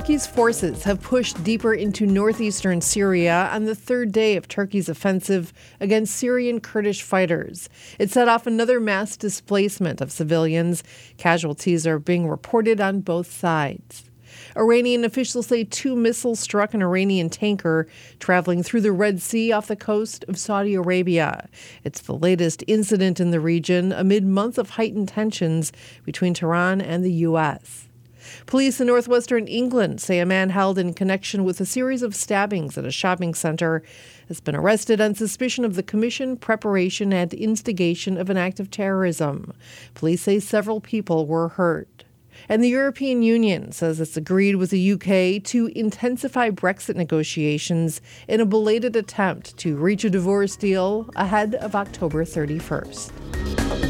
Turkey's forces have pushed deeper into northeastern Syria on the third day of Turkey's offensive against Syrian Kurdish fighters. It set off another mass displacement of civilians. Casualties are being reported on both sides. Iranian officials say 2 missiles struck an Iranian tanker traveling through the Red Sea off the coast of Saudi Arabia. It's the latest incident in the region amid months of heightened tensions between Tehran and the U.S. Police in northwestern England say a man held in connection with a series of stabbings at a shopping center has been arrested on suspicion of the commission, preparation, and instigation of an act of terrorism. Police say several people were hurt. And the European Union says it's agreed with the UK to intensify Brexit negotiations in a belated attempt to reach a divorce deal ahead of October 31st.